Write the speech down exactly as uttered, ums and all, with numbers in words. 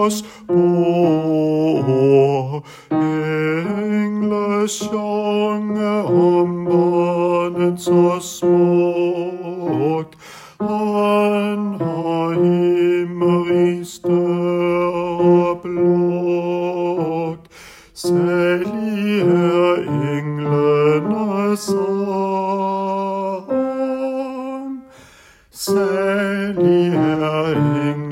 os bor. Engle sjange om barnet så småt. Han har himmerigs større blåt. Særlig er englenes sang. Særlig er englenes